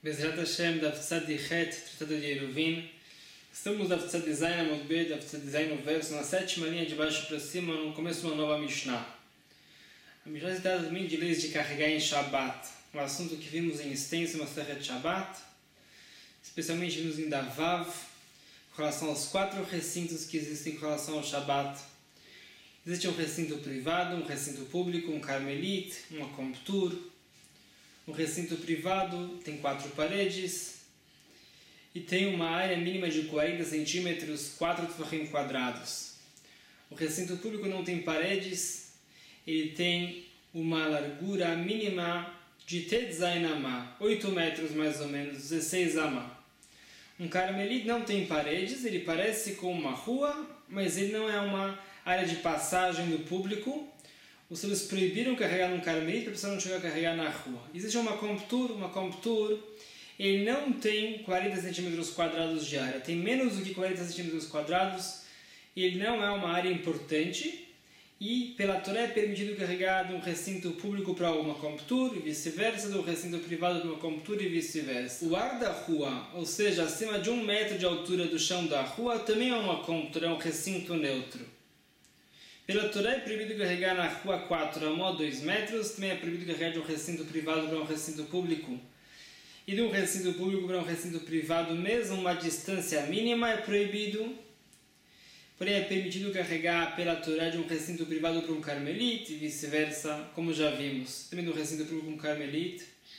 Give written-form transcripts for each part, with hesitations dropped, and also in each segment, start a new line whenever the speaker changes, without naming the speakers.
Bezrat Hashem, Daf Tzad Yichet, Tratado de Eruvin. Estamos Daf Tzad Zayin Amud Bet, Daf Tzad Zayin no verso, na sétima linha de baixo para cima, no começo de uma nova Mishnah. A Mishnah se trata também de leis de carregar em Shabbat, um assunto que vimos em extenso na Masechet Shabbat, especialmente vimos em Davav, com relação aos 4 recintos que existem com relação ao Shabbat. Existe um recinto privado, um recinto público, um carmelite, uma comptur. Um recinto privado tem 4 paredes e tem uma área mínima de 40 centímetros, 4 tefachim quadrados. O recinto público não tem paredes, ele tem uma largura mínima de Tetzain Amah, 8 metros mais ou menos, 16 Amah. Um carmelite não tem paredes, ele parece com uma rua, mas ele não é uma área de passagem do público. Os sábios proibiram carregar num carmelite para a pessoa não chegar a carregar na rua. Existe uma comptur, ele não tem 40 centímetros quadrados de área, tem menos do que 40 centímetros quadrados, ele não é uma área importante, e pela Torá é permitido carregar de um recinto público para uma comptur e vice-versa, do recinto privado para uma comptur e vice-versa. O ar da rua, ou seja, acima de 1 metro de altura do chão da rua, também é uma comptur, é um recinto neutro. Pela Torá é proibido carregar na rua 4 amot 2 metros, também é proibido carregar de um recinto privado para um recinto público. E de um recinto público para um recinto privado, mesmo uma distância mínima é proibido. Porém é permitido carregar pela Torá de um recinto privado para um carmelite e vice-versa, como já vimos. Também do recinto público para um carmelite.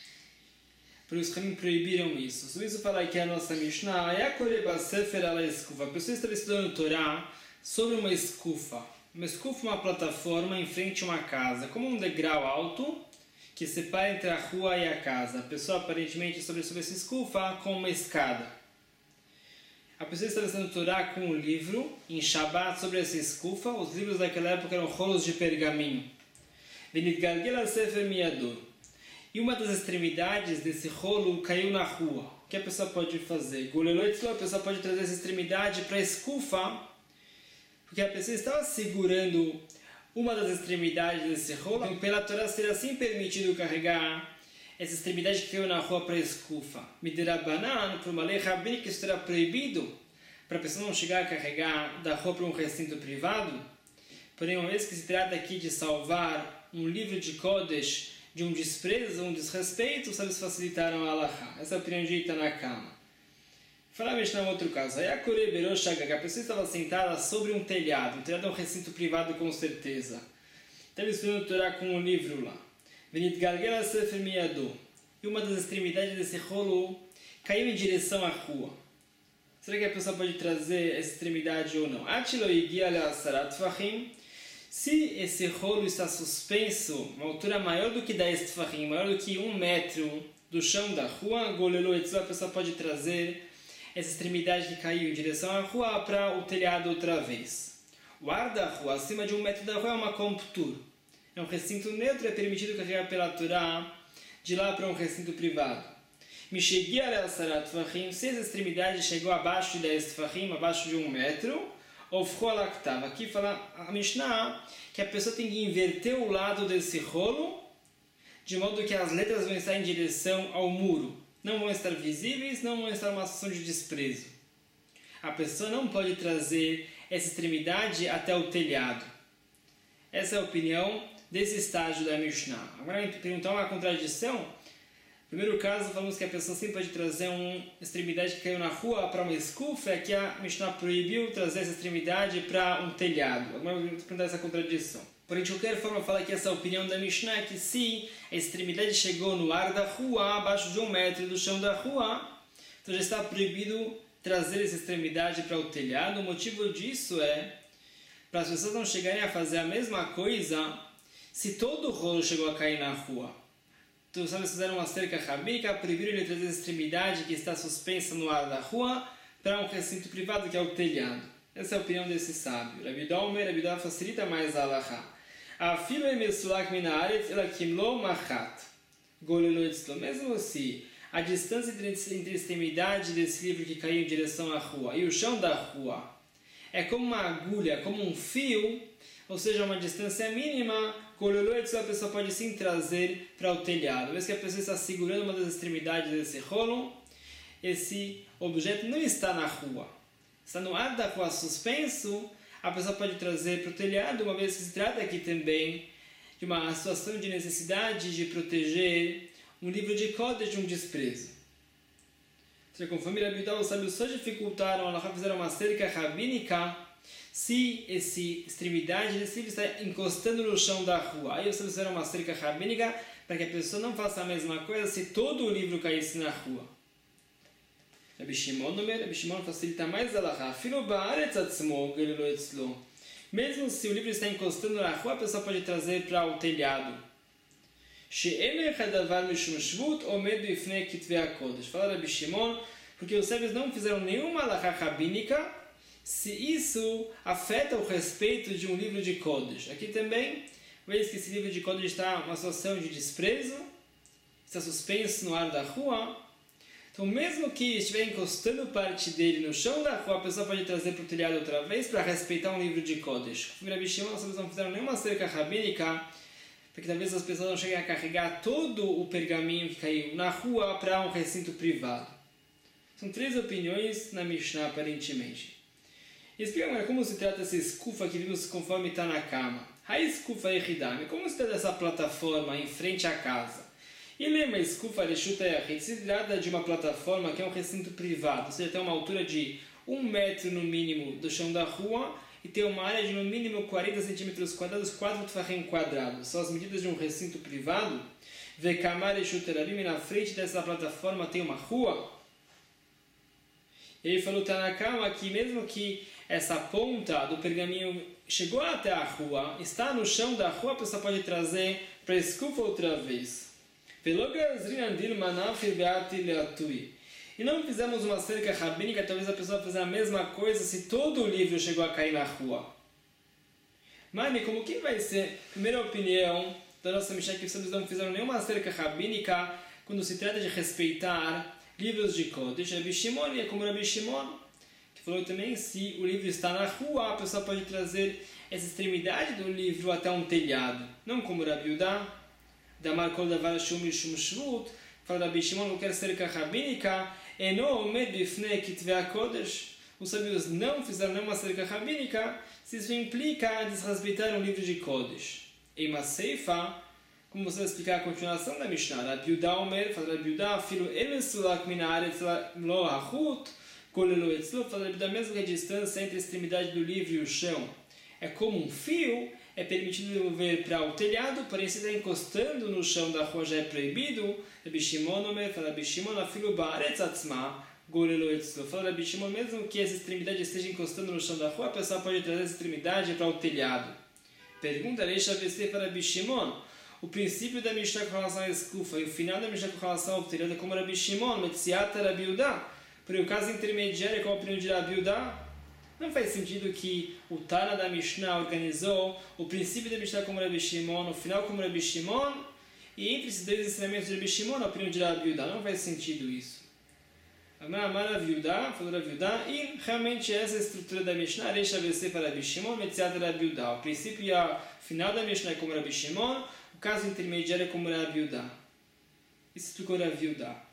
Por isso que proibiram isso. Sobre isso fala aqui a nossa Mishnah. A pessoa estava estudando Torá sobre uma escufa. Uma escufa é uma plataforma em frente a uma casa, como um degrau alto que separa entre a rua e a casa. A pessoa aparentemente sobre essa escufa com uma escada. A pessoa está estudando Torá com um livro em Shabbat sobre essa escufa. Os livros daquela época eram rolos de pergaminho. E uma das extremidades desse rolo caiu na rua. O que a pessoa pode fazer? A pessoa pode trazer essa extremidade para a escufa, porque a pessoa estava segurando uma das extremidades desse rolo. Então, pela Torá, seria assim permitido carregar essa extremidade que caiu na rua para a escufa. Midirabanan, por uma lei rabínica, isso será proibido para a pessoa não chegar a carregar da rua para um recinto privado. Porém, uma vez que se trata aqui de salvar um livro de Kodesh de um desprezo, um desrespeito, os sábios facilitaram a halachá. Essa é a opinião de Itanakama. Falamos em outro caso. A pessoa estava sentada sobre um telhado. Um telhado é um recinto privado com certeza. Estava estudando Torá com um livro lá. E uma das extremidades desse rolo caiu em direção à rua. Será que a pessoa pode trazer essa extremidade ou não? Se esse rolo está suspenso, uma altura maior do que 10 tefachim, maior do que 1 metro do chão da rua, a pessoa pode trazer essa extremidade que caiu em direção à rua para o telhado outra vez. O ar da rua, acima de 1 metro da rua, é uma comptur. É um recinto neutro, é permitido carregar pela Torá de lá para um recinto privado. Se essa extremidade chegou abaixo de 10 tefachim, abaixo de 1 metro, aqui fala a Mishnah que a pessoa tem que inverter o lado desse rolo, de modo que as letras vão estar em direção ao muro. Não vão estar visíveis, não vão estar uma situação de desprezo. A pessoa não pode trazer essa extremidade até o telhado. Essa é a opinião desse estágio da Mishnah. Agora, a gente perguntar uma contradição. No primeiro caso, falamos que a pessoa sempre pode trazer uma extremidade que caiu na rua para uma escufa, é que a Mishnah proibiu trazer essa extremidade para um telhado. Agora, eu vou perguntar essa contradição. Porém, de qualquer forma, fala que essa opinião da Mishnah é que se a extremidade chegou no ar da rua, abaixo de 1 metro do chão da rua, então já está proibido trazer essa extremidade para o telhado. O motivo disso é para as pessoas não chegarem a fazer a mesma coisa se todo o rolo chegou a cair na rua. Então, os sábios fizeram uma cerca rabínica, proibiram ele trazer essa extremidade que está suspensa no ar da rua para um recinto privado que é o telhado. Essa é a opinião desse sábio. Rabi Dá facilita mais a halachá. Mesmo se a distância entre a extremidade desse livro que caiu em direção à rua e o chão da rua é como uma agulha, como um fio, ou seja, uma distância mínima, a pessoa pode sim trazer para o telhado. Uma vez que a pessoa está segurando uma das extremidades desse rolo, esse objeto não está na rua, está no ar da rua suspenso, a pessoa pode trazer para o telhado, uma vez que se trata aqui também de uma situação de necessidade de proteger um livro de Kodesh de um desprezo. Ou seja, conforme Rabi Yehuda, os sábios só dificultaram, Allah fizeram uma cerca rabínica se essa extremidade desse livro está encostando no chão da rua. Aí os sábios fizeram uma cerca rabínica para que a pessoa não faça a mesma coisa se todo o livro caísse na rua. Rabi Shimon facilita mais a Halachá. Mesmo se o livro está encostando na rua, a pessoa pode trazer para o telhado. Fala Rabi Shimon, porque os sábios não fizeram nenhuma Halachá rabínica se isso afeta o respeito de um livro de Kodesh. Aqui também, vez que esse livro de Kodesh está em uma situação de desprezo, está suspenso no ar da rua, então mesmo que estiver encostando parte dele no chão da rua, a pessoa pode trazer para o telhado outra vez para respeitar um livro de Kodesh. Como Rabi Shimon, os sábios não fizeram nenhuma cerca rabínica, porque talvez as pessoas não cheguem a carregar todo o pergaminho que caiu na rua para um recinto privado. São 3 opiniões na Mishnah, aparentemente. E explica agora como se trata essa escufa que vimos conforme está na cama. A escufa Yehidami, como se trata dessa plataforma em frente à casa? E lembra, escufa Reshuta Yahid, se trata de uma plataforma que é um recinto privado, ou seja, tem uma altura de 1 metro no mínimo do chão da rua e tem uma área de no mínimo 40 centímetros quadrados, 4 tefachim quadrados. São as medidas de um recinto privado. Vekamar Reshuta Rabim, na frente dessa plataforma tem uma rua. Ele falou Tanakama que mesmo que essa ponta do pergaminho chegou até a rua, está no chão da rua, a pessoa pode trazer para a escufa outra vez. E não fizemos uma cerca rabínica, talvez a pessoa fizer a mesma coisa se todo o livro chegou a cair na rua. Mani, como que vai ser? Primeira opinião da nossa Mishnah, que vocês não fizeram nenhuma cerca rabínica quando se trata de respeitar livros de Kodesh. Rabi Shimon é como Rabi Shimon, que falou também, se o livro está na rua, a pessoa pode trazer essa extremidade do livro até um telhado. Não como Rabi Yehuda, Damar Kol Davar Shum Mishum Shvut, fala Rabi Shimon, qualquer cerca rabínica, Eno Omed Bifnei Kitvei HaKodesh. Os sábios não fizeram nenhuma cerca rabínica, se isso implica desrespeitar um livro de Kodesh. Em uma seifa, como você vai explicar a continuação da Mishnah, Rabi Yehuda Omer, fala Rabi Yehuda, Filo Emesulak Min Haaretz Lo Hachut, Kol Lo Etzlo, fala Rabi Yehuda, mesmo que a distância entre a extremidade do livro e o chão é como um fio, é permitido devolver para o telhado, porém se está encostando no chão da rua já é proibido. Rabi Shimon Omer, fala Rabi Shimon, Afilo Ba'aretz Atzma, Golelo Etzlo. Fala Rabi Shimon, mesmo que essa extremidade esteja encostando no chão da rua, a pessoa pode trazer essa extremidade para o telhado. Pergunta Reisha Vestei para Rabi Shimon. O princípio da Mishnah com relação à escufa e o final da Mishnah com relação ao telhado é como Rabi Shimon, Metziata Rabi Yehuda. Porém o caso intermediário é com a opinião de Rabi Yehuda. Não faz sentido que o Tana da Mishnah organizou o princípio da Mishnah como Rabi Shimon, o final como Rabi Shimon, e entre esses 2 ensinamentos de Rabi Shimon, a opinião de Rabi Yehuda. Não faz sentido isso. Amar Rabi Yehuda, falou Rabi Yehuda, e realmente essa é a estrutura da Mishnah, Reisha Vestei para Rabi Shimon, Metziata Rabi Yehuda. O princípio e o final da Mishnah é como Rabi Shimon, o caso intermediário é como Rabi Yehuda. Isso explicou Rabi Yehuda.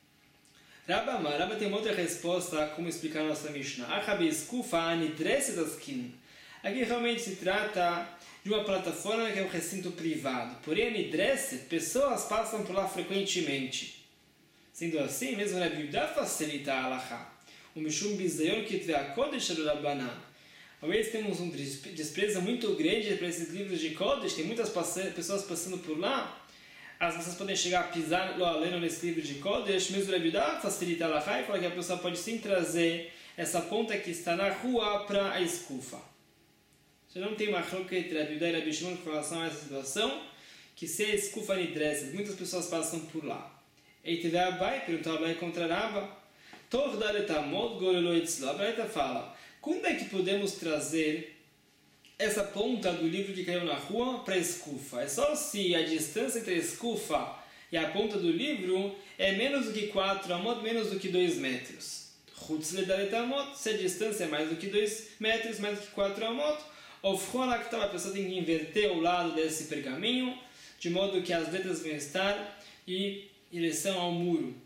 Rabba tem uma outra resposta como explicar a nossa Mishnah. Achabe eskufa anidreset askin. Aqui realmente se trata de uma plataforma que é um recinto privado. Porém, anidreset, pessoas passam por lá frequentemente. Sendo assim, mesmo Rabi Yehuda facilita a halachá. O mishum bizayon kitvei HaKodesh do Rabbanan. Talvez temos um desprezo muito grande para esses livros de Kodesh, tem muitas pessoas passando por lá. As pessoas podem chegar a pisar lendo nesse livro de Kodesh, mesmo Rabi Yehuda facilita a halachá e fala que a pessoa pode sim trazer essa ponta que está na rua para a escufa. Já não tem uma roca entre Rabi Yehuda e Rabi Shimon com relação a essa situação, que se a escufa nidreset, muitas pessoas passam por lá. Eiteve Abai, perguntou Abai contra Rabba, Tordaretamot Golelo Etzlo. A Braita fala, quando é que podemos trazer essa ponta do livro que caiu na rua para a escufa? É só se a distância entre a escufa e a ponta do livro é menos do que 4, a modo menos do que 2 metros. Chutz ledalet amot, se a distância é mais do que 2 metros, mais do que 4 amot, ofronaktam, a pessoa tem que inverter o lado desse pergaminho, de modo que as letras vão estar em direção ao muro.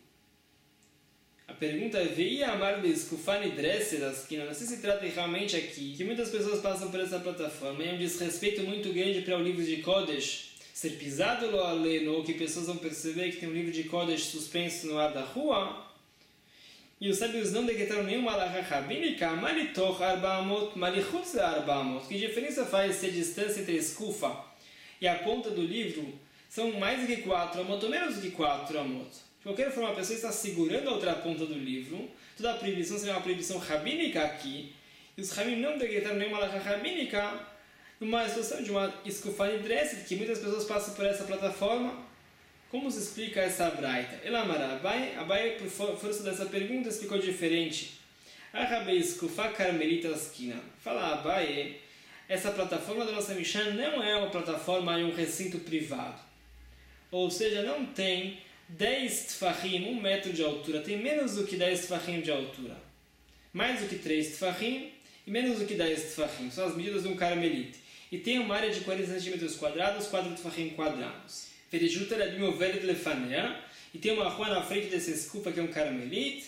A pergunta é, veia amar beskufani dresser da esquina. Não sei se trata realmente aqui, que muitas pessoas passam por essa plataforma, e é um desrespeito muito grande para o livro de Kodesh ser pisado lo aleno, ou que pessoas vão perceber que tem um livro de Kodesh suspenso no ar da rua. E os sábios não decretaram nenhuma alahá rabínica, malitoch arbaamot, malichutz arbaamot. Que diferença faz se a distância entre a escufa e a ponta do livro são mais do que 4 amot ou menos do que 4 amot? De qualquer forma, a pessoa está segurando a outra ponta do livro. Toda a proibição seria uma proibição rabínica aqui. E os rabim não decretaram nenhuma alahá rabínica numa situação de uma escufani dresser, que muitas pessoas passam por essa plataforma. Como se explica essa braita? Elamara, Abai, por força dessa pergunta, explicou diferente. Arabei escufa carmelita esquina. Fala Abai, essa plataforma da nossa Mishnah não é uma plataforma em um recinto privado. Ou seja, não tem 10 tfahim, 1 metro de altura, tem menos do que 10 tfahim de altura. Mais do que 3 tfahim e menos do que 10 tfahim, são as medidas de um carmelite. E tem uma área de 40 cm quadrados, 4 tfahim quadrados. Verijuta rabim overet lefanea, e tem uma rua na frente dessa escufa que é um carmelite.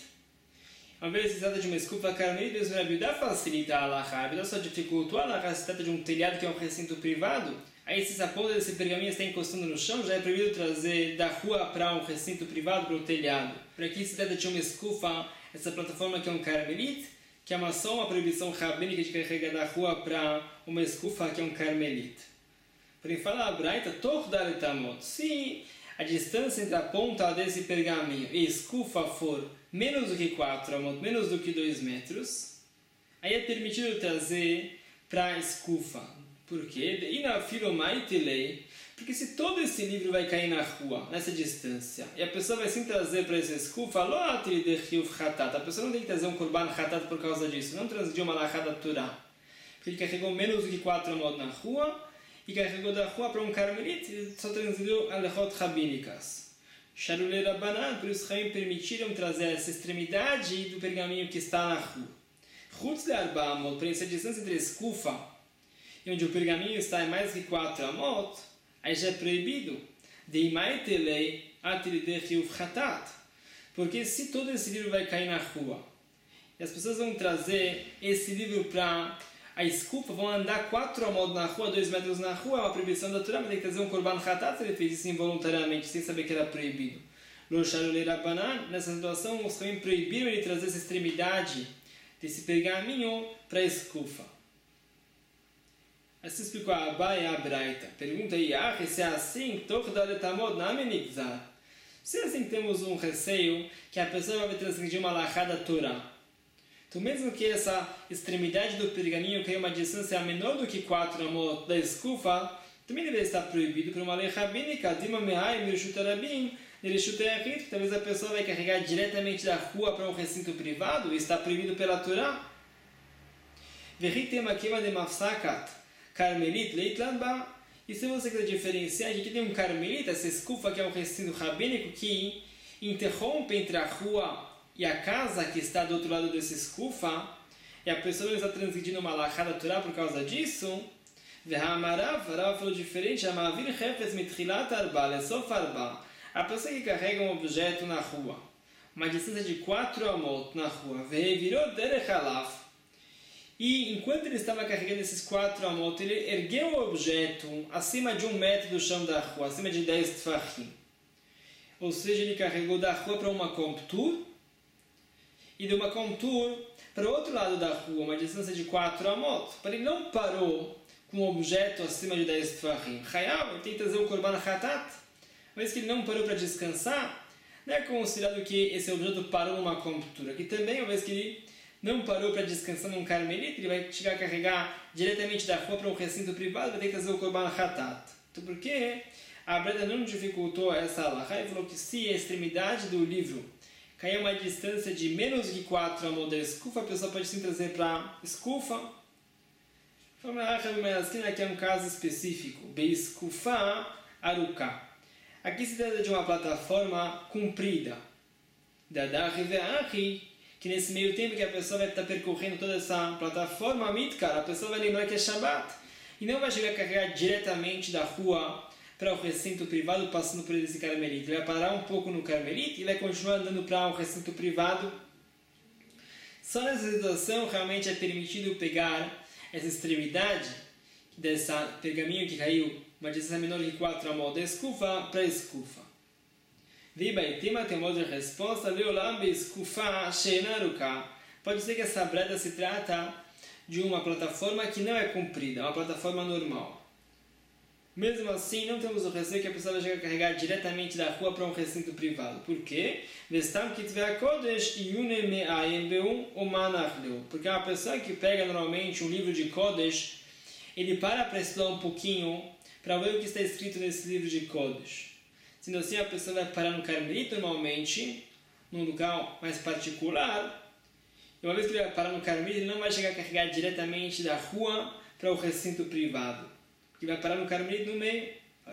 Ao invés de se trata de uma escufa carmelite, Deus vai facilita a alahá. A Bidá só dificultou a alahá, se trata de um telhado que é um recinto privado. Aí se essa ponta desse pergaminho está encostando no chão, já é proibido trazer da rua para um recinto privado, para o telhado. Por aqui se trata de uma escufa, essa plataforma que é um carmelite, que é só uma proibição rabínica de carregar da rua para uma escufa que é um carmelite. Porém, fala a Braita, tordalet amot. Se a distância entre a ponta desse pergaminho e a escufa for menos do que 4 amot, menos do que 2 metros, aí é permitido trazer para a escufa. Por quê? E na filomaitelei, porque se todo esse livro vai cair na rua, nessa distância, e a pessoa vai sim trazer para essa escufa, a pessoa não tem que trazer um korban hatat por causa disso, não transgrediu uma alahá da Torá. Porque ele carregou menos do que 4 amot na rua, e carregou da rua para um carmelite, e só transgrediu alahot rabínicas. Sharulei Rabbanan, por isso os permitiram trazer essa extremidade do pergaminho que está na rua. Chutz de arba amot, para essa distância entre a escufa e onde o pergaminho está em mais de 4 amot, aí já é proibido. Deimaitelei atilidei hatat. Porque se todo esse livro vai cair na rua, e as pessoas vão trazer esse livro para a escufa, vão andar 4 amot na rua, 2 metros na rua, é uma proibição da Torá, mas tem que trazer um korban hatat, se ele fez isso involuntariamente, sem saber que era proibido. Lo sharulei Rabbanan, nessa situação, os também proibiram ele trazer essa extremidade desse pergaminho para a escufa. Assim explicou a Abai e a Braita. Pergunta aí, se é assim, se é assim temos um receio que a pessoa vai transgredir uma alahá da Torá. Então mesmo que essa extremidade do pergaminho caiu uma distância menor do que 4 amot da escufa, também deve estar proibido por uma lei rabínica, talvez a pessoa vai carregar diretamente da rua para um recinto privado e está proibido pela Torá. Carmelite, leitlanba. E se você quiser diferenciar, aqui tem um carmelite, essa escufa que é um recinto rabínico que interrompe entre a rua e a casa que está do outro lado dessa escufa, e a pessoa não está transgredindo uma alahá da Torá por causa disso. Ve'hamarav, Rav falou diferente, amavir hefes mitchilat arba, lesof arba. A pessoa que carrega um objeto na rua, uma distância de 4 amot na rua, ve'virou derech alaf. E enquanto ele estava carregando esses 4 amot, ele ergueu o objeto acima de 1 metro do chão da rua, acima de 10 tfahim. Ou seja, ele carregou da rua para uma comptur, e de uma comptur para o outro lado da rua, uma distância de 4 amot. Ele não parou com o objeto acima de 10 tfahim. Hayab, ele tem que trazer um korban hatat. Mas que ele não parou para descansar, não é considerado que esse objeto parou numa comptura. Aqui também, uma vez que ele não parou para descansar num carmelite, ele vai chegar a carregar diretamente da rua para um recinto privado, vai ter que trazer o korban hatat. Então por que a Breda não dificultou essa alahá e falou que se a extremidade do livro cair uma distância de menos de 4 amot da escufa, a pessoa pode sim trazer para a escufa. Aqui é um caso específico. Beiskufa aruka. Aqui se trata de uma plataforma comprida. Dadar ve'achi, que nesse meio tempo que a pessoa vai estar percorrendo toda essa plataforma Midkar, a pessoa vai lembrar que é Shabbat e não vai chegar a carregar diretamente da rua para o recinto privado passando por esse Carmelita. Ele vai parar um pouco no Carmelita e vai continuar andando para o recinto privado. Só nessa situação realmente é permitido pegar essa extremidade desse pergaminho que caiu uma distância menor de 4 amot da escufa para a escufa. Vibaitima tem uma outra resposta. Leolam escufa shenaruka. Pode ser que essa breda se trata de uma plataforma que não é comprida, uma plataforma normal. Mesmo assim, não temos o receio que a pessoa vai chegar a carregar diretamente da rua para um recinto privado. Por quê? Porque uma pessoa que pega normalmente um livro de Kodesh, ele para estudar um pouquinho para ver o que está escrito nesse livro de Kodesh. Sendo assim, a pessoa vai parar no Carmelita normalmente, num lugar mais particular. E uma vez que ele vai parar no Carmelita, ele não vai chegar a carregar diretamente da rua para o recinto privado. Que vai parar no Carmelita no meio.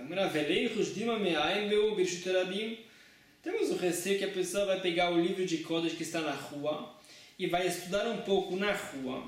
Temos o receio que a pessoa vai pegar o livro de Kodesh que está na rua e vai estudar um pouco na rua.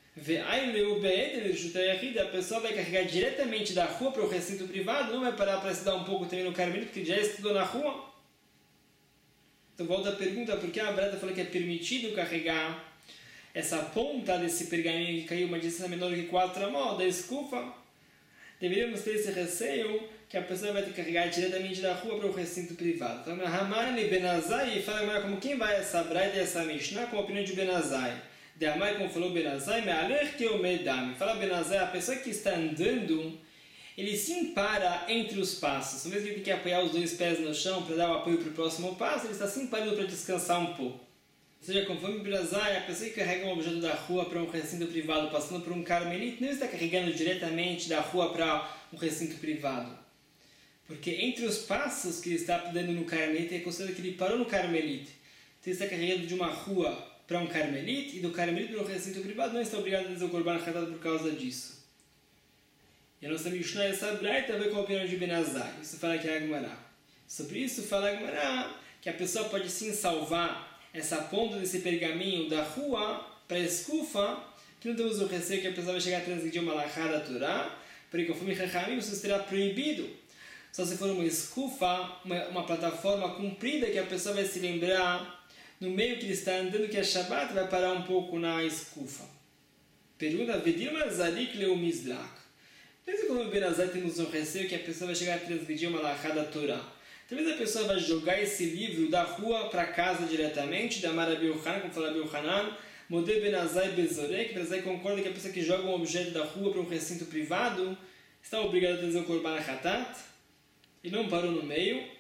A pessoa vai carregar diretamente da rua para o recinto privado, não vai parar para estudar um pouco também no Carmelita, porque já estudou na rua. Então volta a pergunta, por que a Breta falou que é permitido carregar essa ponta desse pergaminho que caiu uma distância menor que 4 amot da escufa? Deveríamos ter esse receio que a pessoa vai ter que carregar diretamente da rua para o recinto privado. Então, Hamani Benazai fala como quem vai essa Braita e essa Mishnah com a opinião de Benazai. De Amai, como falou Benazai, fala Benazai, a pessoa que está andando, ele sim para entre os passos. Ao mesmo que ele tem que apoiar os 2 pés no chão para dar o apoio para o próximo passo, ele está sim parando para descansar um pouco. Ou seja, conforme Benazai, a pessoa que carrega um objeto da rua para um recinto privado, passando por um Carmelita, não está carregando diretamente da rua para um recinto privado. Porque entre os passos que ele está dando no Carmelita, é considerado que ele parou no Carmelita. Então ele está carregando de uma rua para um Carmelita e do Carmelita para um recinto privado, não está obrigado a dizer o Korban Hatat por causa disso. E a nossa Mishnah, essa Braita, vai com a opinião de Benazai. Isso fala que é a Gemara. Sobre isso fala a Gemara que a pessoa pode sim salvar essa ponta desse pergaminho da rua para a escufa, que não temos o receio que a pessoa vai chegar a transgredir uma halachá da Torá, porque conforme Chachamim isso será proibido. Só se for uma escufa, uma plataforma comprida que a pessoa vai se lembrar no meio que ele está andando, que é Shabbat, vai parar um pouco na escufa. Pergunta, Vedilma Zarik Leumizlak. Mesmo como o Benazai temos um receio que a pessoa vai chegar a transgredir uma halachá da Torá. Talvez a pessoa vai jogar esse livro da rua para casa diretamente, da Mara Bilhanan, como fala Bilhanan, Modé Benazai Bezorek. Benazai concorda que a pessoa que joga um objeto da rua para um recinto privado está obrigada a trazer o Korban Hatat e não parou no meio.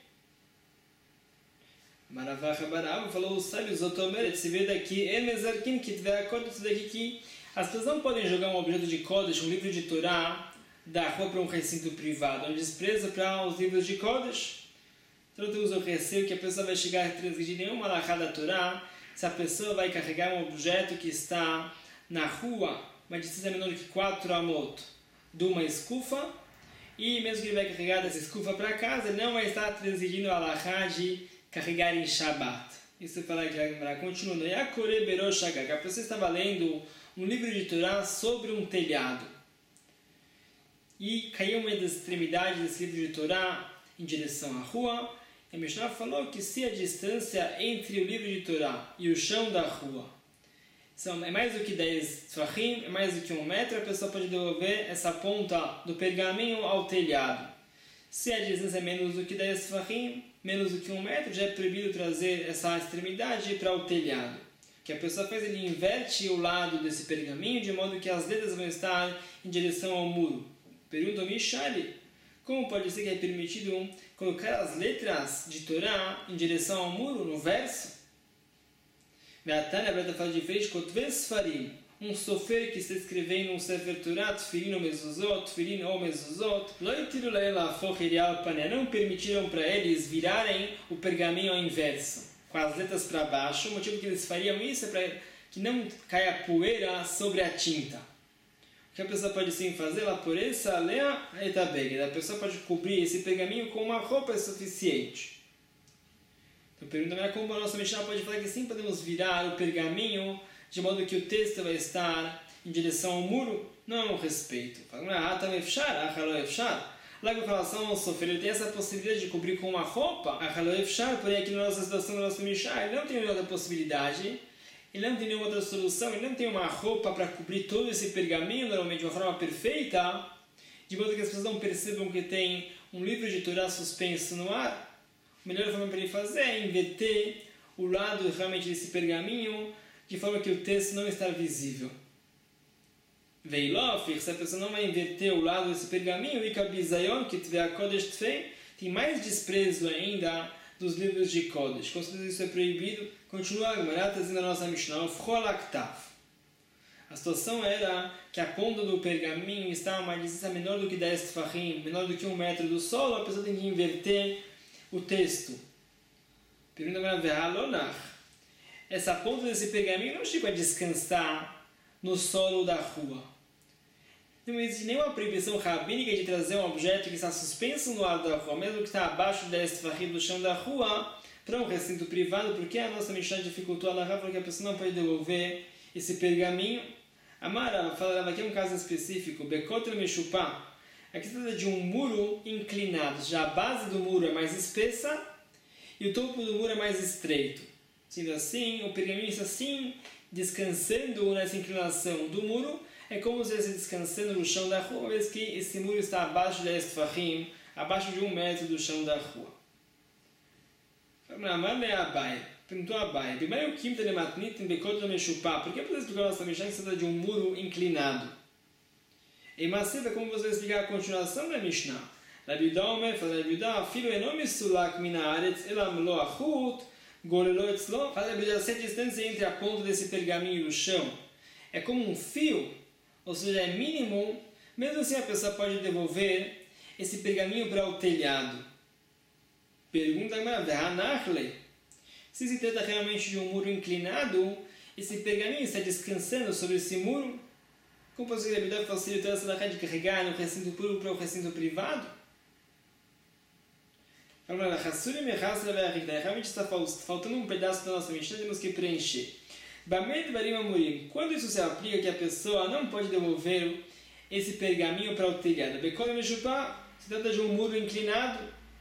Maravacha Barabo falou os sábios, Otomeret, se vê daqui, Emezarkin, que tiver acordo, isso daqui que as pessoas não podem jogar um objeto de Kodesh, um livro de Torá, da rua para um recinto privado, um desprezo para os livros de Kodesh. Então temos o receio que a pessoa vai chegar a transgredir nenhuma halachá da Torá, se a pessoa vai carregar um objeto que está na rua, uma distância menor que 4 amot de uma escufa, e mesmo que ele vai carregar dessa escufa para casa, ele não vai estar transgredindo a halachá de carregar em Shabbat. Isso fala que a Gemara continua. Yakore Berosh Hagag. A pessoa estava lendo um livro de Torá sobre um telhado. E caiu uma das extremidades desse livro de Torá em direção à rua. E a Mishnah falou que se a distância entre o livro de Torá e o chão da rua é mais do que 10 tfachim, é mais do que 1 metro, a pessoa pode devolver essa ponta do pergaminho ao telhado. Se a distância é menos do que 10 tfachim, menos do que 1 metro, já é proibido trazer essa extremidade para o telhado. O que a pessoa faz, ele inverte o lado desse pergaminho, de modo que as letras vão estar em direção ao muro. Pergunta ao Mishali, como pode ser que é permitido colocar as letras de Torá em direção ao muro, no verso? Ve'atani, a Breta fala diferente, Kotve Sfarim, um sofer que está escrevendo um Sefer Torah, Tfilin ou Mezuzot, Tfilin ou Mezuzot, não permitiram para eles virarem o pergaminho ao inverso, com as letras para baixo. O motivo que eles fariam isso é para que não caia poeira sobre a tinta. O que a pessoa pode sim fazer? A pureza, lea etabeg. A pessoa pode cobrir esse pergaminho com uma roupa suficiente. Então pergunta como a nossa Mishnah pode falar que sim podemos virar o pergaminho de modo que o texto vai estar em direção ao muro, não é um respeito. Logo em relação ao sofer, ele tem essa possibilidade de cobrir com uma roupa, porém aqui na nossa situação, na nossa Mishnah, ele não tem outra possibilidade, ele não tem nenhuma outra solução, ele não tem uma roupa para cobrir todo esse pergaminho, normalmente de uma forma perfeita, de modo que as pessoas não percebam que tem um livro de Torá suspenso no ar. A melhor forma para ele fazer é inverter o lado realmente desse pergaminho, de forma que o texto não está visível. Veilofir, se a pessoa não vai inverter o lado desse pergaminho, tem mais desprezo ainda dos livros de Kodesh. Com certeza isso é proibido. Continua a Gemara trazendo a nossa Mishnah. A situação era que a ponta do pergaminho estava a uma distância menor do que 10 tfachim, menor do que 1 metro do solo, a pessoa tem que inverter o texto. Pergunta agora, essa ponta desse pergaminho não chega a descansar no solo da rua. Não existe nenhuma proibição rabínica de trazer um objeto que está suspenso no ar da rua, mesmo que está abaixo de 10 tfachim do chão da rua, para um recinto privado, porque a nossa Mishnah dificultou a Lahá, porque a pessoa não pode devolver esse pergaminho. Amara falava aqui um caso específico, Bekotra Meshupá. Aqui se trata de um muro inclinado, já a base do muro é mais espessa e o topo do muro é mais estreito. Sendo assim, o pergaminho está assim, descansando nessa inclinação do muro, é como se estivesse descansando no chão da rua, uma vez que esse muro está abaixo de 10 tfachim, abaixo de 1 metro do chão da rua. Perguntou a Abai, por que podemos explicar a nossa Mishnah que se trata de um muro inclinado? Em Massiva, como você vai explicar a continuação da Mishnah? Rabi Yehuda Omer, fala Rabi Yehuda, filho eno misulak min haaretz elam lo achut, golelo etzlo. Fala Rabi Yehuda, a distância entre a ponta desse pergaminho e o chão é como um fio, ou seja, é mínimo, mesmo assim a pessoa pode devolver esse pergaminho para o telhado. Pergunta agora, se se trata realmente de um muro inclinado, esse pergaminho está descansando sobre esse muro, como você deve facilitar essa de carregar no recinto público para o recinto privado? Realmente está faltando um pedaço da nossa Mishnah, temos que preencher. Quando isso se aplica que a pessoa não pode devolver esse pergaminho para o telhado? Se trata de um muro inclinado.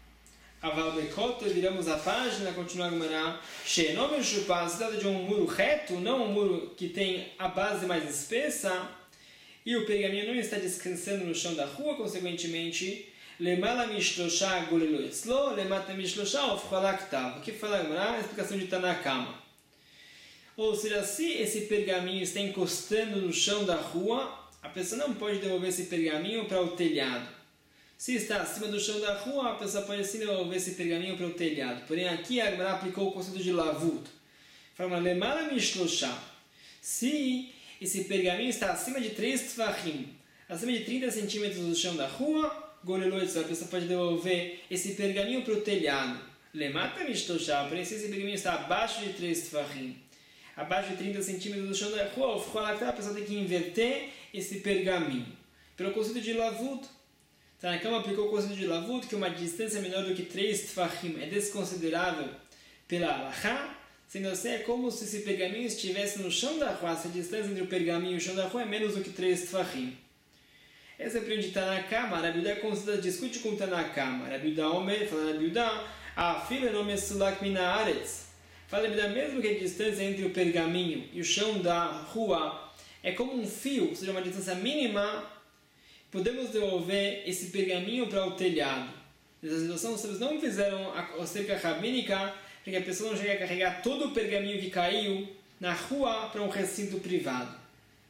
Viramos a página, continua a Gemara. Se trata de um muro reto, não um muro que tem a base mais espessa, e o pergaminho não está descansando no chão da rua, consequentemente, Lemala mishlosha golelo etzlo, lemata mishlosha ofchalaktav. O que fala a Gemara? A explicação de Tanakama. Ou seja, se esse pergaminho está encostando no chão da rua, a pessoa não pode devolver esse pergaminho para o telhado. Se está acima do chão da rua, a pessoa pode sim devolver esse pergaminho para o telhado. Porém, aqui a Gemara aplicou o conceito de lavut. Fala, lemala mishlosha. Se esse pergaminho está acima de 3 tfachim, acima de 30 centímetros do chão da rua, a pessoa pode devolver esse pergaminho para o telhado. Lemata mishlosha. Porém, se esse pergaminho está abaixo de 3 tfachim, abaixo de 30 centímetros do chão da rua, a pessoa tem que inverter esse pergaminho. Pelo conceito de lavut, Tanakama aplicou o conceito de lavut, que uma distância menor do que 3 tfachim é desconsiderável pela alahá, sendo assim é como se esse pergaminho estivesse no chão da rua, se a distância entre o pergaminho e o chão da rua é menos do que 3 tfachim. Essa é a opinião de Tanakama. Rabi Yehuda discute com Tanakama. Rabi Yehuda Omer, fala Rabi Yehuda, filho não mesulak min haaretz. Fala Rabi Yehuda, mesmo que a distância entre o pergaminho e o chão da rua é como um fio, ou seja, uma distância mínima, podemos devolver esse pergaminho para o telhado. Nessa situação, os sábios não fizeram a cerca rabínica para que a pessoa não chegue a carregar todo o pergaminho que caiu na rua para um recinto privado.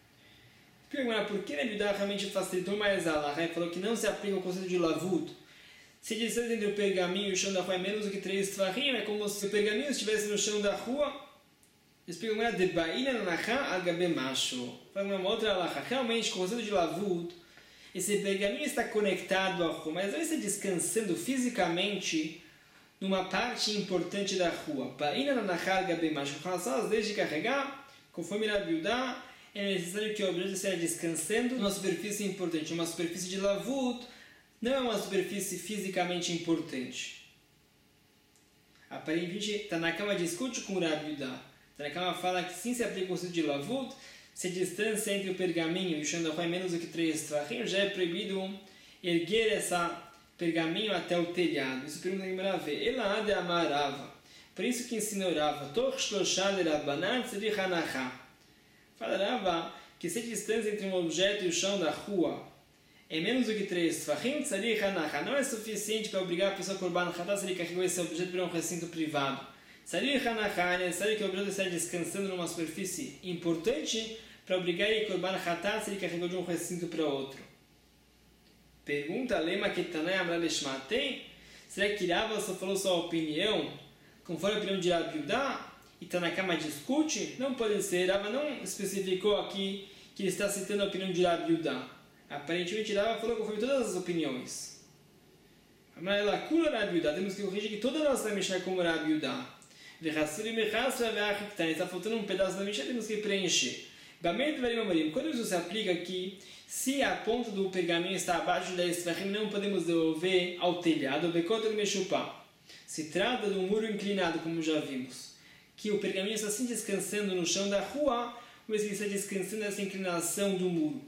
Por que Rabi Yehuda realmente facilitou mais a alahá e falou que não se aplica o conceito de lavut? Se a distância entre o pergaminho e o chão da rua é menos do que 3 tfachim, é como se o pergaminho estivesse no chão da rua. Explica agora de baína na alahá agabe macho. Fala uma outra alahá. Realmente, com o conceito de lavut, esse pergaminho está conectado à rua, mas não está descansando fisicamente numa parte importante da rua. Baína na alahá agabe macho. Com relação às leis de carregar, conforme Rabi Yehuda, é necessário que o objeto esteja descansando numa superfície importante. Uma superfície de lavut não é uma superfície fisicamente importante. Aparentemente, Tanakama discute com o Rabi Yudá. Tanakama fala que sim se aplica o conceito de lavut, se a distância entre o pergaminho e o chão da rua é menos do que 3 tefachim, já é proibido erguer essa pergaminho até o telhado. Isso pergunta em Rava. Ela ade amarava. Por isso que ensinou Rava. Toch shloshah lerabanan tzarich hanachá. Fala Rava que se a distância entre um objeto e o chão da rua é menos do que 3 tefachim, tzarich hanachá. Não é suficiente para obrigar a pessoa a korban chatá se ele carregou esse objeto para um recinto privado. Tzarich hanachá é necessário que o objeto esteja descansando numa superfície importante para obrigar ele a korban chatá se ele carregou de um recinto para outro. Pergunta Lema Ketanai Amra Leshmatei. Será que Rava só falou sua opinião conforme a opinião de Rabi Yudá? E Tanakama discute? Não pode ser. Rava não especificou aqui que ele está citando a opinião de Rabi Yudá. Aparentemente Rava falou conforme todas as opiniões. Mas ela cura Rabi Yudá. Temos que corrigir que toda a nossa Mishnah é como Rabi Yudá. Está faltando um pedaço da Mishnah, temos que preencher. Quando isso se aplica aqui, se a ponta do pergaminho está abaixo de 10 tefachim, não podemos devolver ao telhado. Se trata de um muro inclinado, como já vimos, que o pergaminho está assim descansando no chão da rua, mas ele está descansando nessa inclinação do muro.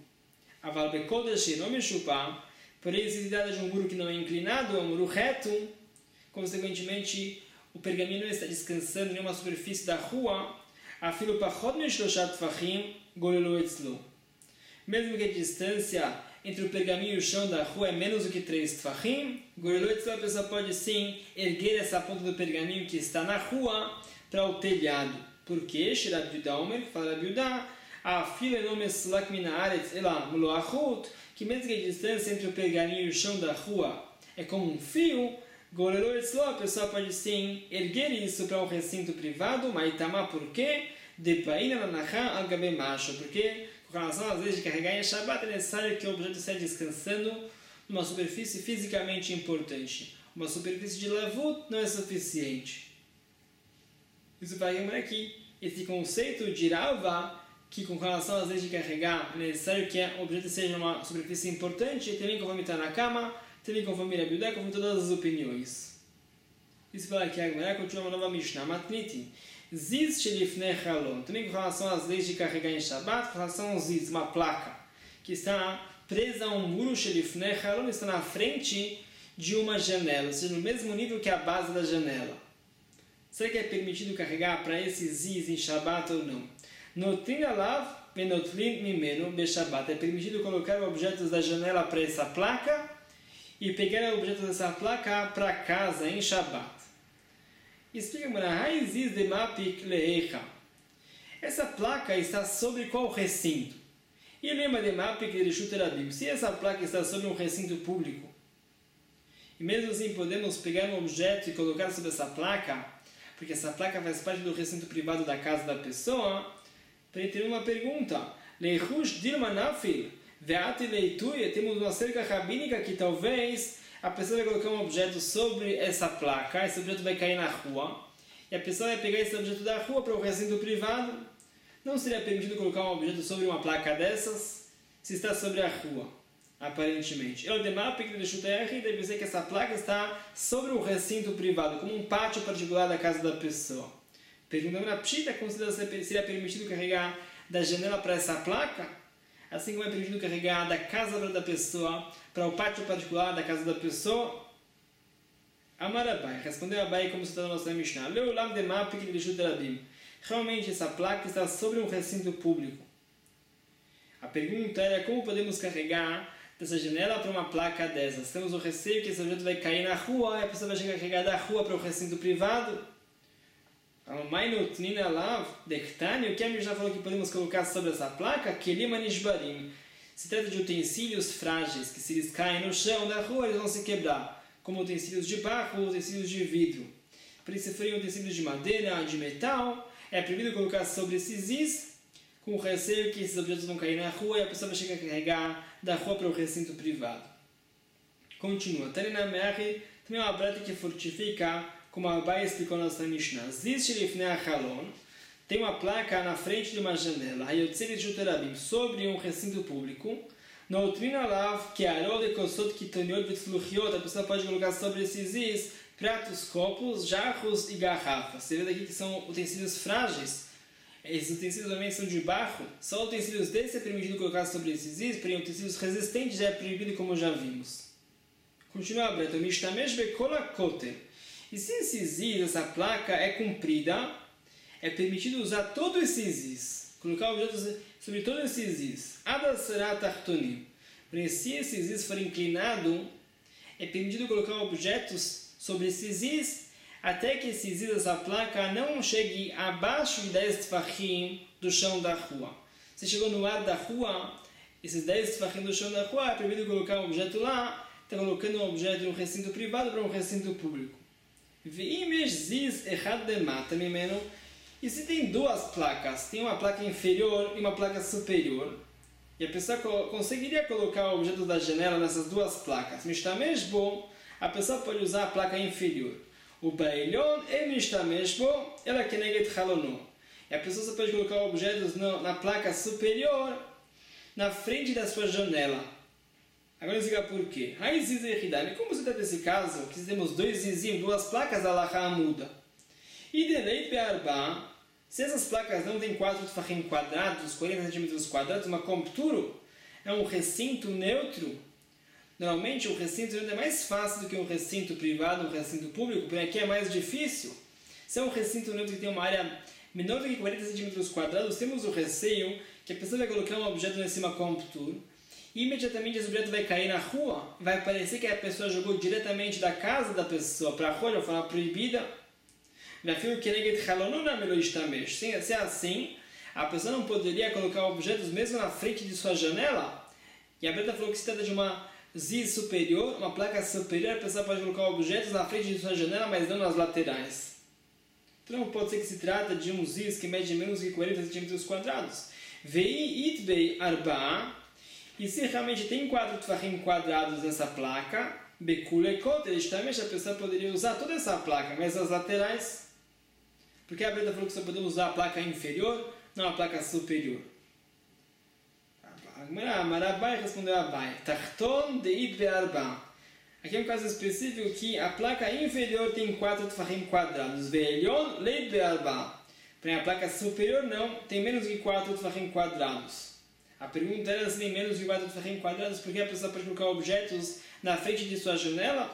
Porém, se trata de um muro que não é inclinado, é um muro reto, consequentemente, o pergaminho não está descansando em uma superfície da rua, mesmo que a distância entre o pergaminho e o chão da rua é menos do que 3 tefachim, a pessoa pode sim erguer essa ponta do pergaminho que está na rua para o telhado. Por quê? Fala Rabi Yudá, que mesmo que a distância entre o pergaminho e o chão da rua é como um fio, a pessoa pode sim erguer isso para um recinto privado, mas por quê? Porque com relação às leis de carregar em Shabbat é necessário que o objeto esteja descansando numa superfície fisicamente importante. Uma superfície de lavut não é suficiente. Isso vai lembrar aqui esse conceito de Rava, que com relação às leis de carregar é necessário que o objeto seja uma superfície importante, também conforme está na cama, também conforme Rabi Yudá, conforme todas as opiniões. Isso vai aqui agora, continua uma nova Mishnah. Matniti. Ziz shelifnei chalon. Também com relação às leis de carregar em Shabbat, com relação ao ziz, uma placa, que está presa a um muro shelifnei chalon, está na frente de uma janela, ou seja, no mesmo nível que a base da janela. Será que é permitido carregar para esse ziz em Shabbat ou não? Notrin alav venotlin mimeno beshabbat. É permitido colocar objetos da janela para essa placa e pegar objetos dessa placa para casa em Shabbat. Explica para essa placa está sobre qual recinto? E lembra de Mapik de Shuterabim. Se essa placa está sobre um recinto público, e mesmo assim podemos pegar um objeto e colocar sobre essa placa, porque essa placa faz parte do recinto privado da casa da pessoa, para ter uma pergunta. Leihush Dilma Nafil, Veati Leituye, temos uma cerca rabínica que talvez a pessoa vai colocar um objeto sobre essa placa, esse objeto vai cair na rua, e a pessoa vai pegar esse objeto da rua para o recinto privado. Não seria permitido colocar um objeto sobre uma placa dessas, se está sobre a rua, aparentemente. Eu deve ser que essa placa está sobre o recinto privado, como um pátio particular da casa da pessoa. Perguntando na Pshita, seria permitido carregar da janela para essa placa? Assim como é permitido carregar da casa da pessoa para o pátio particular da casa da pessoa? Amar Abai, respondeu Abai como está na nossa Mishnah. Leulam de Mapik de Shuterabim. Realmente essa placa está sobre um recinto público. A pergunta era como podemos carregar dessa janela para uma placa dessas. Temos o receio que esse objeto vai cair na rua e a pessoa vai chegar a carregar da rua para o recinto privado. O que a Mishnah falou que podemos colocar sobre essa placa? Kelim anishbarim. Se trata de utensílios frágeis, que se eles caem no chão da rua, eles vão se quebrar. Como utensílios de barro ou utensílios de vidro. Por isso, se forem utensílios de madeira, de metal, é proibido colocar sobre esses ziz, com o receio que esses objetos vão cair na rua e a pessoa vai chegar a carregar da rua para o recinto privado. Continua. Tarina Me'achi, também é uma prática que fortifica, como a Abai explicou na nossa Mishnah. Ziz shelifnei achalon, tem uma placa na frente de uma janela, Hayotzei Shuterabim, sobre um recinto público. Noutrina lav, que arol e kosot kitoniot vetzluchiot, a pessoa pode colocar sobre esses ziz pratos, copos, jarros e garrafas. Você vê daqui que são utensílios frágeis. Esses utensílios normalmente são de barro. Só utensílios desses é permitido colocar sobre esses zis, porém utensílios resistentes já é proibido, como já vimos. Continua aberto. Mishtamesh bekola kotel. E se esse ziz, essa placa, é comprida, é permitido usar todos esses zis. Colocar objetos sobre todos esses zis. Adasarat artonim. Porém, se esse ziz for inclinado, é permitido colocar objetos sobre esses zis, até que esse ziz, essa placa, não chegue abaixo de 10 tfachim do chão da rua. Se chegou no ar da rua, esses 10 tfachim do chão da rua, é permitido colocar um objeto lá, está colocando um objeto de um recinto privado para um recinto público. E se tem duas placas, tem uma placa inferior e uma placa superior, e a pessoa conseguiria colocar o objeto da janela nessas duas placas. Mishtamesh bo, a pessoa pode usar a placa inferior. O bailon e mishtamesh bo, ela keneget halono. E a pessoa só pode colocar objetos na placa superior, na frente da sua janela. Agora explica por quê. Como se trata desse caso, que temos dois zizinhos, duas placas, a Laha muda. E deleit be'arba, se essas placas não têm 4 tfachim quadrados, 40 centímetros quadrados, uma compturo é um recinto neutro. Normalmente o recinto neutro é mais fácil do que um recinto privado, um recinto público, porque aqui é mais difícil. Se é um recinto neutro que tem uma área menor do que 40 centímetros quadrados, temos o receio que a pessoa vai colocar um objeto em cima compturo e imediatamente esse objeto vai cair na rua, vai parecer que a pessoa jogou diretamente da casa da pessoa para a rua de forma proibida. Se é assim, a pessoa não poderia colocar objetos mesmo na frente de sua janela. E a Breta falou que se trata de uma ziz superior, uma placa superior, a pessoa pode colocar objetos na frente de sua janela, mas não nas laterais. Então pode ser que se trata de um ziz que mede menos que 40 centímetros quadrados. E se realmente tem 4 tfachim quadrados nessa placa, a pessoa poderia usar toda essa placa, mas as laterais, porque a Breta falou que só podemos usar a placa inferior, não a placa superior. Marabai respondeu a Abai. Tarton deit be'arba. Aqui é um caso específico que a placa inferior tem 4 tfachim quadrados. Ve'elion leit be'arba. Porém a placa superior não, tem menos que 4 tfachim quadrados. A pergunta era se tem menos que 4 tfachim quadrados, porque a pessoa pode colocar objetos na frente de sua janela.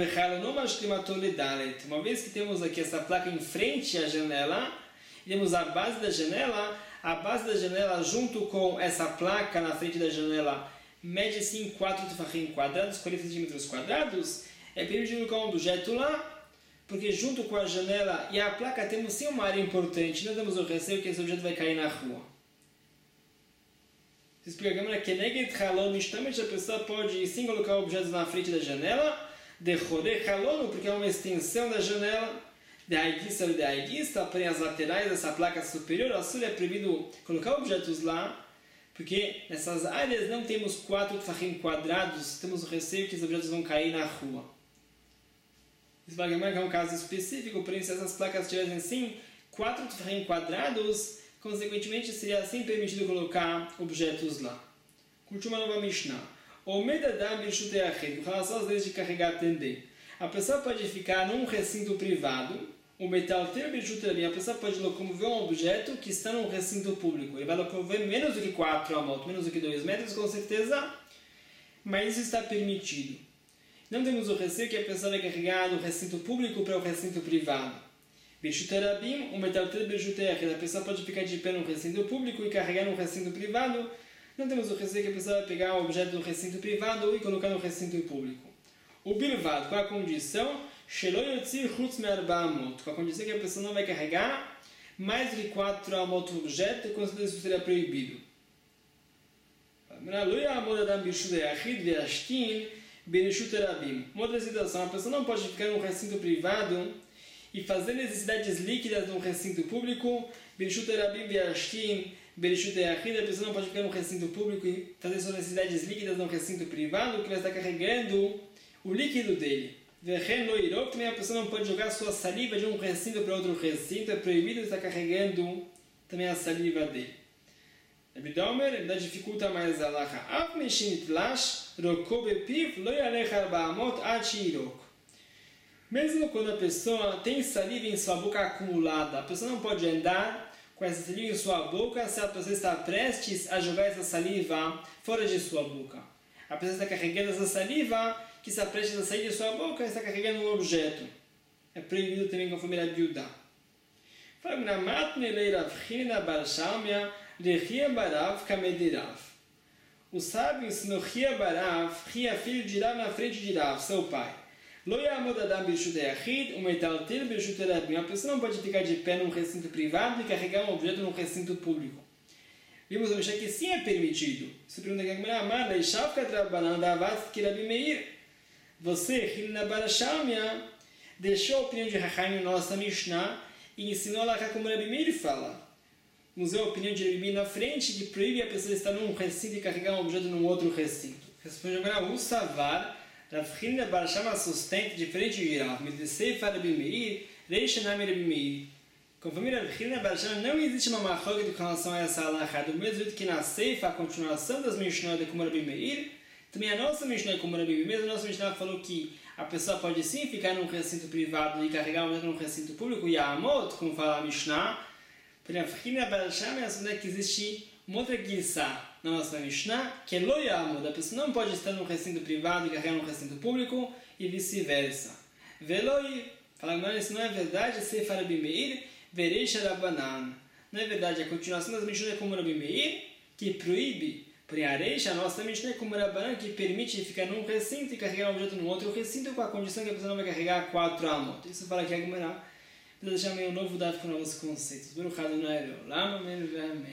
Uma vez que temos aqui essa placa em frente à janela, temos a base da janela junto com essa placa na frente da janela mede sim 4 tfachim quadrados, 40 centímetros quadrados, é permitido colocar um objeto lá, porque junto com a janela e a placa temos sim uma área importante, não temos o receio que esse objeto vai cair na rua. Se explica a Gemara que neget halon, justamente a pessoa pode sim colocar objetos na frente da janela, de chore halon, porque é uma extensão da janela, de aiguista, porém as laterais dessa placa superior, é proibido colocar objetos lá, porque nessas áreas não temos 4 tfachim quadrados, temos o receio que os objetos vão cair na rua. Isso é um caso específico, porém se essas placas tivessem sim 4 tfachim quadrados, consequentemente seria assim permitido colocar objetos lá. Continua a nova Mishnah. O medadam birshuteachid, com relação às leis de carregar atender. A pessoa pode ficar num recinto privado, o metal ter birshuteachid, a pessoa pode locomover um objeto que está num recinto público. Ele vai locomover menos do que 4 amot, menos do que 2 metros, com certeza, mas isso está permitido. Não temos o receio que a pessoa vai carregar do recinto público para o recinto privado. Birshuterabim, o metal ter birshuteachid, a pessoa pode ficar de pé no recinto público e carregar no recinto privado. Não temos o receio que a pessoa vai pegar o objeto do recinto privado e colocar no recinto público. O bilvad, com a condição, com a condição que a pessoa não vai carregar mais de 4 amot objeto, e considera isso seria proibido. Uma outra situação, a pessoa não pode ficar no recinto privado e fazer necessidades líquidas no recinto público, a pessoa não pode ficar no recinto público e fazer suas necessidades líquidas no recinto privado, que vai estar carregando o líquido dele. Também a pessoa não pode jogar sua saliva de um recinto para outro recinto, é proibido estar carregando também a saliva dele. Ele dificulta mais a Mesmo quando a pessoa tem saliva em sua boca acumulada, a pessoa não pode andar com essa saliva em sua boca se a pessoa está prestes a jogar essa saliva fora de sua boca. A pessoa está carregando essa saliva que está prestes a sair de sua boca e está carregando um objeto. É proibido também conforme a Biudá. O sábio ensinou Ria Barav, Ria filho de Rav na frente de Rav, seu pai. Uma pessoa não pode ficar de pé num recinto privado e carregar um objeto num recinto público. Vimos no Mishnah que sim é permitido. Se pergunta que você, Hilna Barashamia, deixou a opinião de Rachaim na nossa Mishnah e ensinou lá como Rabi Meir fala. Usou a opinião de Rabi Meir na frente que proíbe a pessoa estar num recinto e carregar um objeto num outro recinto. Responde agora o Savar. Rav Hilna Barashama sustenta diferente de Rav, Mideseifa Rabi Meir, Reishanami Rabi Meir. Conforme Rav Hilna Barashama, não existe uma mahloket com relação a essa halakha, do mesmo jeito que na Seifa, a continuação das Mishnah como Rabi Meir, também a nossa Mishnah como Rabi Meir, mesmo a nossa Mishnah falou que a pessoa pode sim ficar num recinto privado e carregar um objeto num recinto público, e a Amot, como fala a Mishnah, para Rav Hilna Barashama, é que existe uma outra guisa na nossa Mishnah, que é lo yamod, a pessoa não pode estar num recinto privado e carregar num recinto público, e vice-versa. Veloi, fala agora, isso não é verdade, Seifa Rabi Meir, Vereisha Rabbanan. Não é verdade, a continuação das Mishnah é como Rabi Meir, que proíbe, porém a Reisha, a nossa Mishnah é como Rabbanan, que permite ficar num recinto e carregar um objeto num outro recinto, com a condição que a pessoa não vai carregar 4 amot. Isso fala que a Gemara, deixar meio novo dado com novos conceitos. Baruch Adonai Leolam, amém.